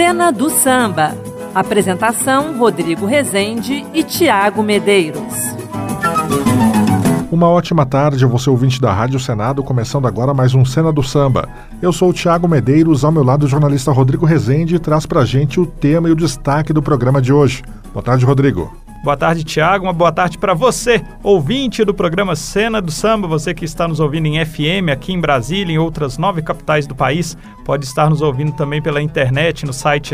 Cena do Samba. Apresentação: Rodrigo Rezende e Tiago Medeiros. Uma ótima tarde, você ouvinte da Rádio Senado, começando agora mais um Cena do Samba. Eu sou o Tiago Medeiros, ao meu lado o jornalista Rodrigo Rezende traz pra gente o tema e o destaque do programa de hoje. Boa tarde, Rodrigo. Boa tarde, Tiago. Uma boa tarde para você, ouvinte do programa Cena do Samba. Você que está nos ouvindo em FM aqui em Brasília e em outras 9 capitais do país, pode estar nos ouvindo também pela internet no site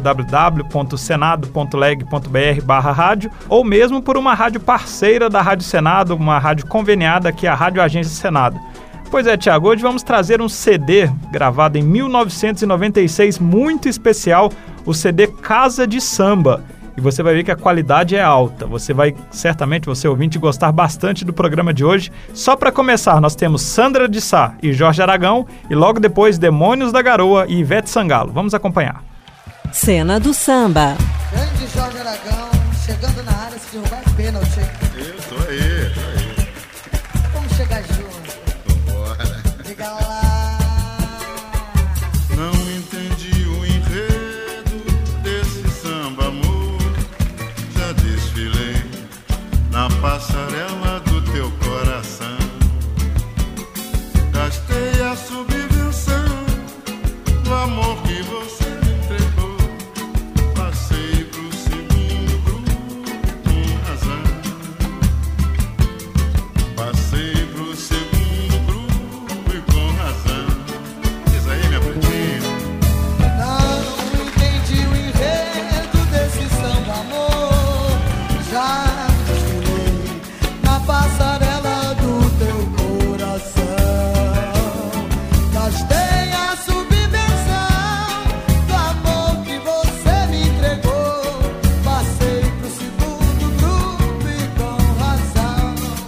www.senado.leg.br/rádio ou mesmo por uma rádio parceira da Rádio Senado, uma rádio conveniada que é a Rádio Agência Senado. Pois é, Tiago, hoje vamos trazer um CD gravado em 1996, muito especial, o CD Casa de Samba. E você vai ver que a qualidade é alta. Você vai, certamente, você ouvinte, gostar bastante do programa de hoje. Só para começar, nós temos Sandra de Sá e Jorge Aragão, e logo depois Demônios da Garoa e Ivete Sangalo. Vamos acompanhar. Cena do Samba. Grande Jorge Aragão, chegando na área, se derrubar é pênalti. Eu tô aí. Vamos chegar junto. Vambora. Diga lá. Não entendi o enredo desse samba, amor. Já desfilei na passarela do teu coração. Gastei a subvenção do amor que você me entregou. Passei pro segundo grupo com razão. Passei pro segundo grupo e com razão. Diz aí, minha pretinha. Não entendi o enredo desse samba, amor. Já desfilei na passarela do teu coração. Gastei a subvenção do amor que você me entregou. Passei pro segundo grupo e com razão.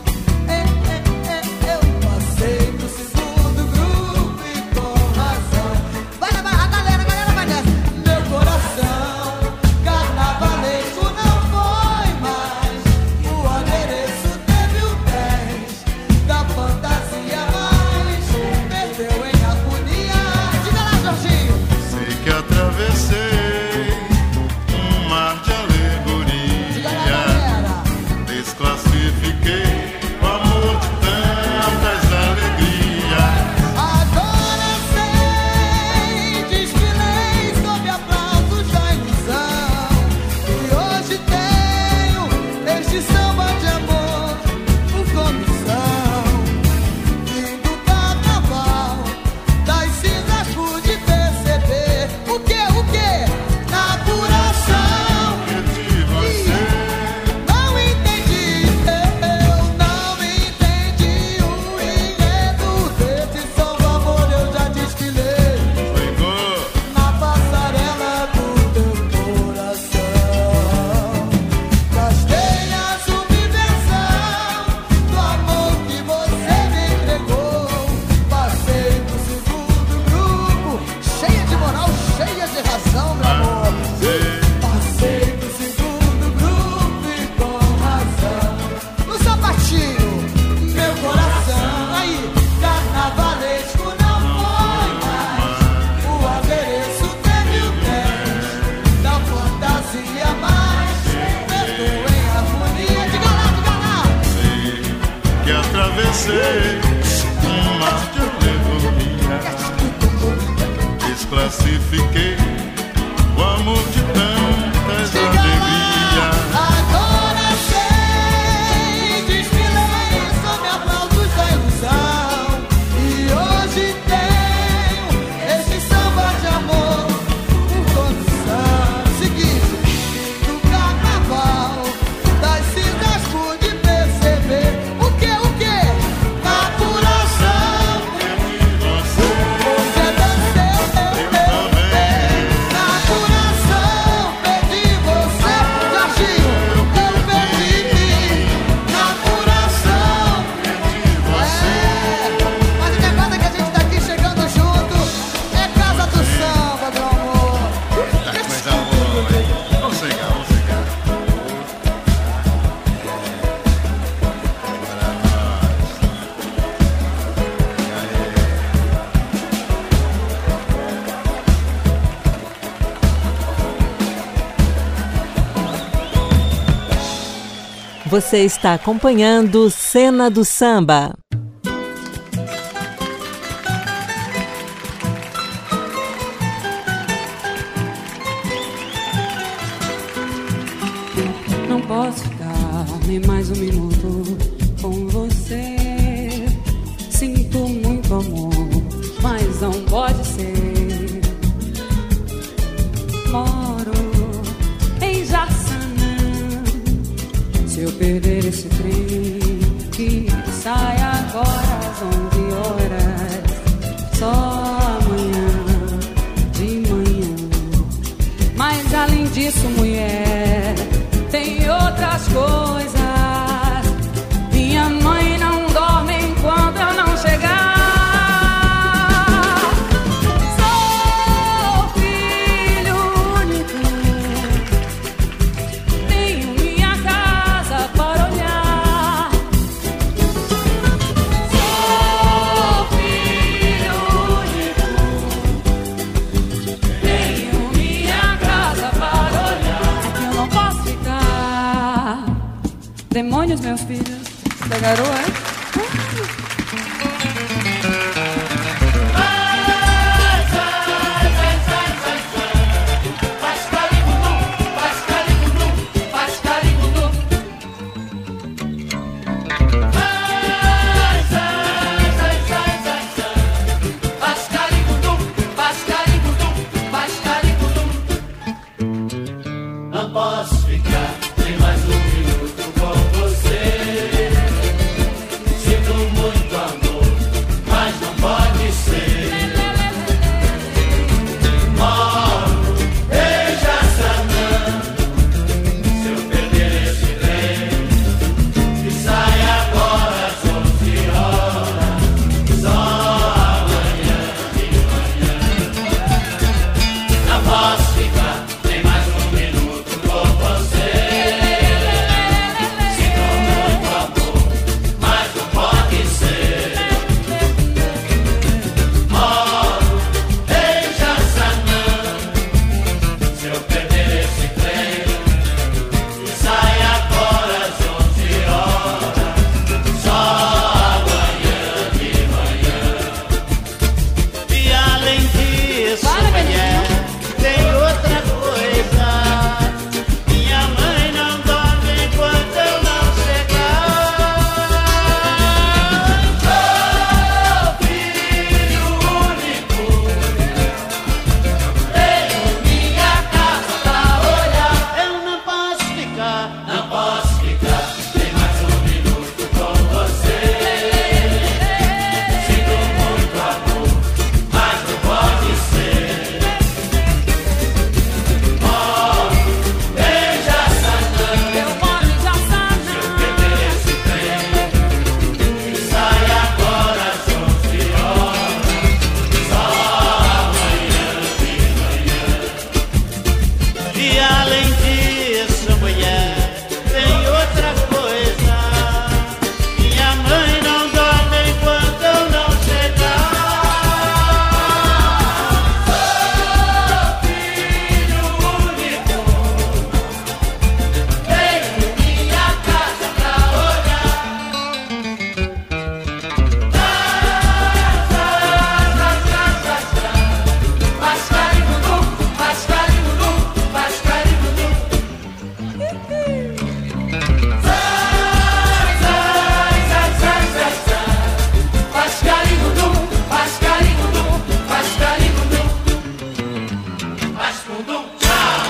Eu passei pro segundo grupo e com razão. Vai na barra, galera vai nessa. Meu coração carnavalesco não foi mais. O adereço teve o 10 da fantasia, mas perdeu em harmonia. Diga lá, Jorginho. Sei que atravessei um mar de Diga lá, alegoria. galera. Desclassifiquei o amor de tantas alegrias. Agora sei, desfilei sob aplausos da ilusão. E hoje tenho este samba de amor por comissão. Lindo carnaval das cinzas pude perceber. O que? Na apuração. De você, Não entendi, eu não entendi o enredo desse samba, amor, eu já desfilei pegou. na passarela do teu coração. Gastei a subvenção do amor que você me entregou. Passei pro segundo grupo, cheia de moral, cheia de razão, meu amor. Passei pro segundo grupo e com razão. No sapatinho, meu coração. Aí, carnavalesco não foi mais. O adereço teve o 10 da fantasia, mas perdeu em harmonia. Diga lá. Sei que atravessei um mar de alegoria. Desclassifiquei o amor de tantas alegrias. Agora sei, desfilei sob aplausos da ilusão. E hoje tenho este samba de amor por condição. Seguinte, no carnaval das cinzas pude perceber. O que? Na apuração. Você Você danceu, também. Você está acompanhando Cena do Samba. Não posso ficar nem mais um minuto com você. Sinto muito amor, mas não pode ser. Moro em Jaçanã. Se eu perder esse trem que sai agora às 11 horas, só amanhã de manhã. Mas além disso, mulher, tem outras coisas. Minha mãe não dorme enquanto eu não chegar. Sou filho único, tenho minha casa para olhar. Sou filho único, tenho minha casa para olhar. É que eu não posso ficar. Demônios, meus filhos, da garoa, é? Não posso ficar nem mais um minuto com você. Sinto muito amor, mas não pode ser. Moro em Jaçanã. Se eu perder esse trem que sai agora às 11 horas, só amanhã de manhã. Não posso ficar nem mais um minuto com você. Sinto muito amor, mas não pode ser. Moro em Jaçanã. Se eu perder esse trem que sai agora às 11 horas, só amanhã de manhã. E além disso, mulher, tem outra coisa. Minha mãe não dorme enquanto eu não chegar. Sou filho único, tenho minha casa pra olhar. Eu não posso ficar, não posso ficar nem mais um minuto com você. Sinto muito amor, mas não pode ser. Moro em Jaçanã. Eu moro em Jaçanã. Perder esse trem que sai agora às 11 horas, só amanhã de manhã. E além disso, mulher, tem outra coisa. Minha mãe não dorme enquanto eu não chegar. Sou filho único, tenho minha casa pra olhar. Faz caribundu, faz caribundu, faz caribundu. Faz caribundu, faz caribundu, faz caribundu. Faz fundum, tchau.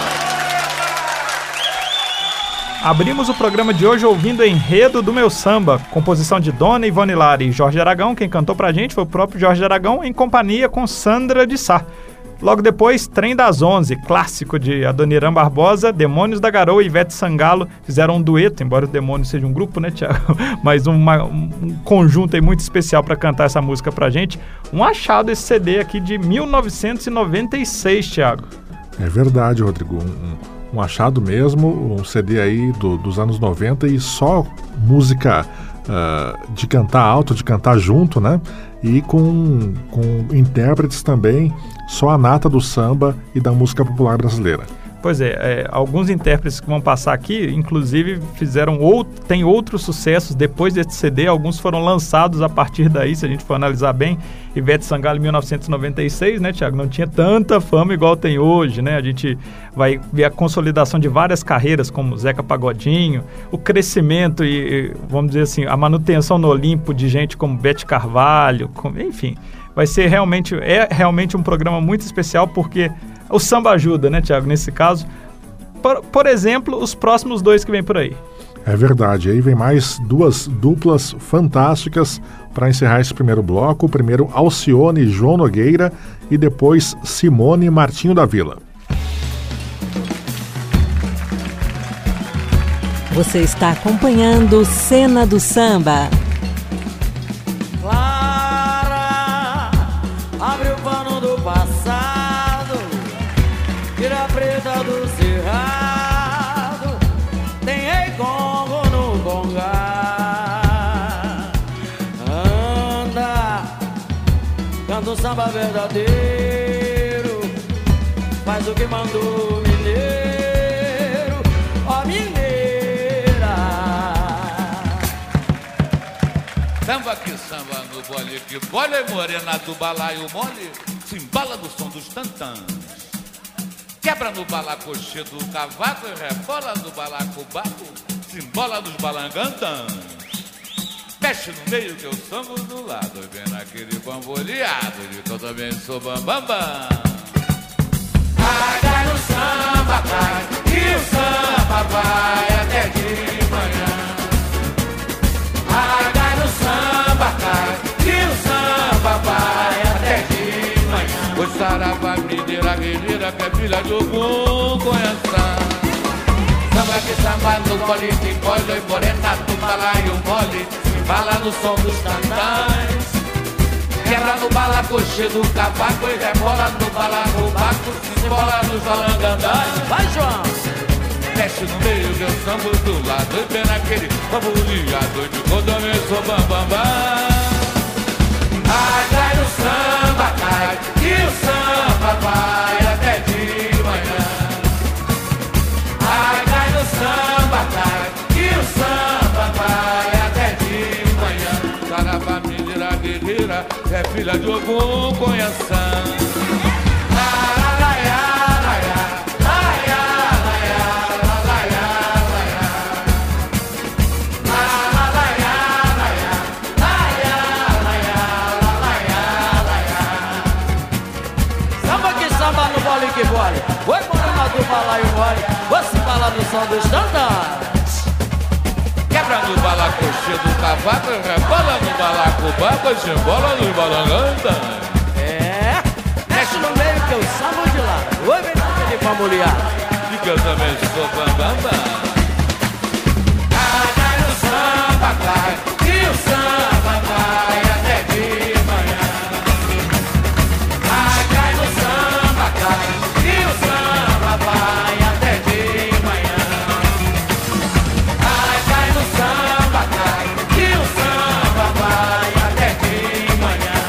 Abrimos o programa de hoje ouvindo Enredo do Meu Samba, composição de Dona Ivone Lara e Jorge Aragão. Quem cantou pra gente foi o próprio Jorge Aragão, em companhia com Sandra de Sá. Logo depois, Trem das 11, clássico de Adoniran Barbosa, Demônios da Garoa e Ivete Sangalo fizeram um dueto, embora o Demônios seja um grupo, né, Thiago? Mas um conjunto aí muito especial para cantar essa música pra gente. Um achado esse CD aqui de 1996, Thiago. É verdade, Rodrigo. Um achado mesmo, um CD aí dos anos 90 e só música de cantar alto, de cantar junto, né? E com intérpretes também, só a nata do samba e da música popular brasileira. Pois é, alguns intérpretes que vão passar aqui, inclusive, tem outros sucessos depois desse CD, alguns foram lançados a partir daí, se a gente for analisar bem. Ivete Sangalo em 1996, né, Tiago? Não tinha tanta fama igual tem hoje, né? A gente vai ver a consolidação de várias carreiras, como Zeca Pagodinho, o crescimento e vamos dizer assim, a manutenção no Olimpo de gente como Bete Carvalho, enfim. Vai ser realmente um programa muito especial, porque o samba ajuda, né, Tiago, nesse caso. Por exemplo, os próximos 2 que vem por aí. É verdade, aí vem mais 2 duplas fantásticas para encerrar esse primeiro bloco. O primeiro, Alcione e João Nogueira, e depois Simone e Martinho da Vila. Você está acompanhando Cena do Samba. Clara, abre o pano do passado, tira a preta do cerrado, tem ei gongo no gongar. Anda, canta um samba verdadeiro, faz o que mandou o mineiro, ó mineira. Samba que samba no bole, que bole morena do balaio mole, se embala no som dos tantãs. Quebra no balacochê do cavaco e rebola no balacobaco, se embola nos balangantãs. Mexe no meio que eu sambo do lado, vendo aquele bamboleado de que eu também sou bambambam. Cai no samba, cai, e o samba vai até de manhã. Cai no samba, cai, e o samba vai até de manhã. O saravá, mineira, guerreira, que é filha de Ogum, Conhaçã. Samba que samba no bole, que bole, e morena do balaio mole, se embala no som dos tantãs. Quebra no balacochê do cavaco e rebola no balacobaco, se embola nos balangandãs. Vai, João! Mexe no meio que eu sambo do lado, e vem naquele bamboleado de que eu também sou bambambam. Cai no samba, cai, e o samba vai até de manhã. Cai no samba, cai, e o samba vai até de manhã. Saravá, mineira, guerreira, é filha de Ogum, Conhaçã. Que bole, oi morena do balaio mole, você fala no som dos tantãs. Quebra no balacochê do cavaco, rebola no balacobaco, se embola nos balangantãs. É, mexe no meio que eu sambo de lá, oi vem naquele bamboleado de que eu também sou bambambam. Cai no samba, cai, e o samba vai até de manhã. Cai no samba, cai, e o samba vai até de manhã. Cai no samba, cai, e o samba vai até de manhã.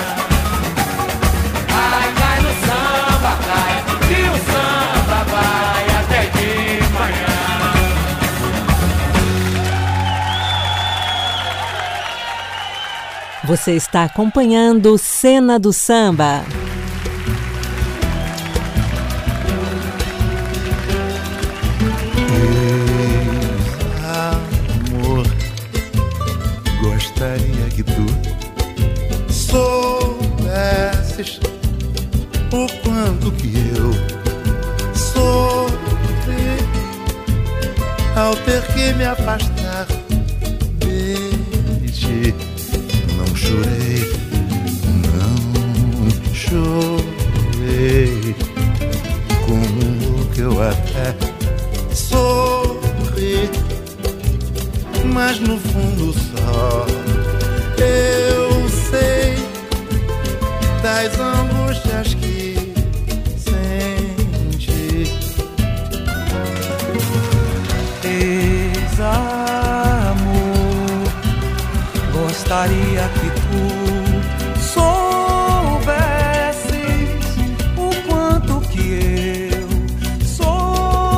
Cai no samba, cai, e o samba vai até de manhã. Você está acompanhando Cena do Samba. Amor, gostaria que tu soubesses o quanto que eu sofri ao ter que me afastar de ti. Não chorei, não chorei, como que eu até sorri, mas no fundo só eu sei das angústias que senti. Ex-amor, gostaria que tu soubesses o quanto que eu sofri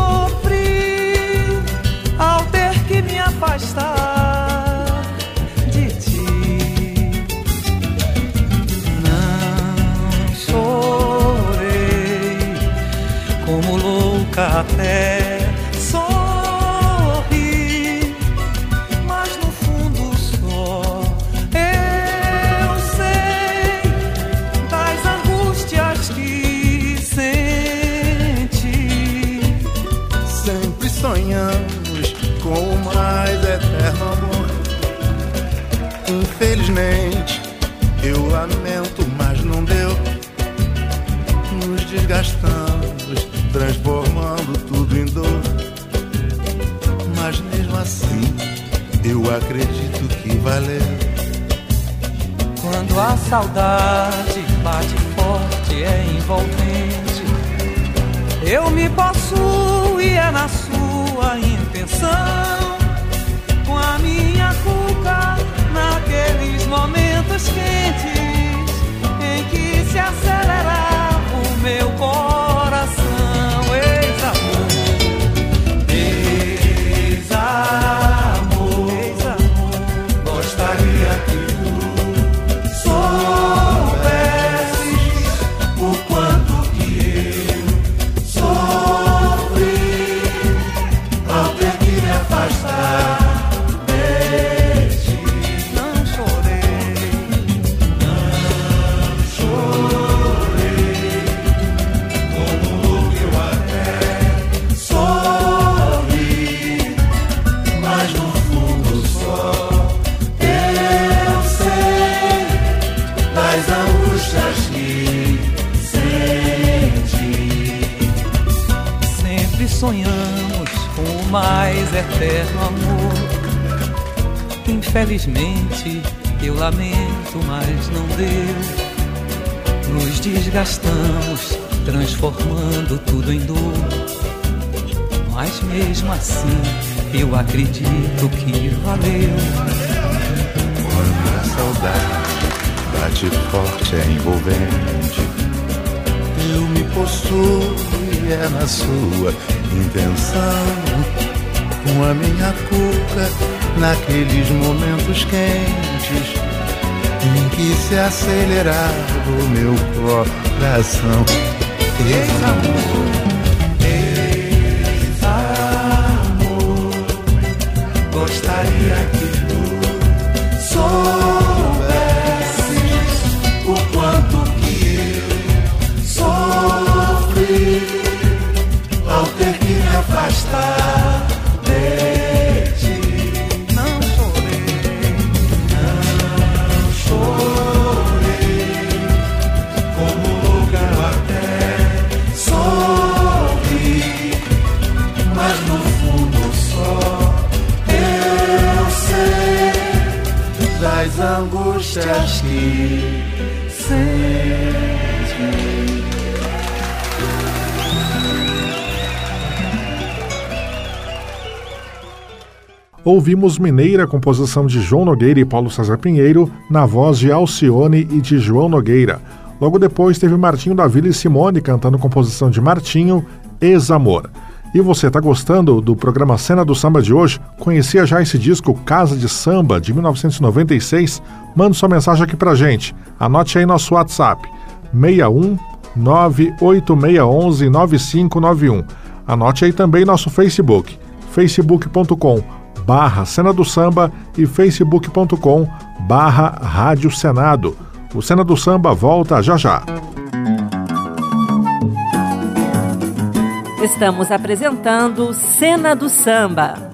até sorri, mas no fundo só eu sei das angústias que sente. Sempre sonhamos com o mais eterno amor. Infelizmente, eu lamento, mas não deu. Nos desgastamos, transformando tudo em dor. Mas mesmo assim, eu acredito que valeu. Quando a saudade bate forte, é envolvente. Eu me possuo e é na sua intenção. Com a minha cuca naqueles momentos quentes em que se acelerava o meu coração. Ex-amor, ex-amor, ex-amor, gostaria que tu soubesses o quanto que eu sofri ao ter que me afastar. Sonhamos com o mais eterno amor. Infelizmente, eu lamento, mas não deu. Nos desgastamos, transformando tudo em dor. Mas mesmo assim, eu acredito que valeu. Quando a saudade bate forte, é envolvente. Eu me possuo e é na sua intenção. Com a minha cuca naqueles momentos quentes em que se acelerava o meu coração. Ex-amor, ex-amor, gostaria que tu soubesses o quanto que eu sofri ao ter que me afastar de ti. Não chorei, não chorei, como louco eu até sorri, mas no fundo só eu sei das angústias que senti. Ouvimos Mineira, composição de João Nogueira e Paulo César Pinheiro, na voz de Alcione e de João Nogueira. Logo depois teve Martinho da Vila e Simone cantando composição de Martinho, Ex-Amor. E você está gostando do programa Cena do Samba de hoje? Conhecia já esse disco Casa de Samba, de 1996? Manda sua mensagem aqui pra gente. Anote aí nosso WhatsApp, 61 98611 9591. Anote aí também nosso Facebook, facebook.com/Cena do Samba e facebook.com/Rádio Senado. O Cena do Samba volta já já. Estamos apresentando Cena do Samba.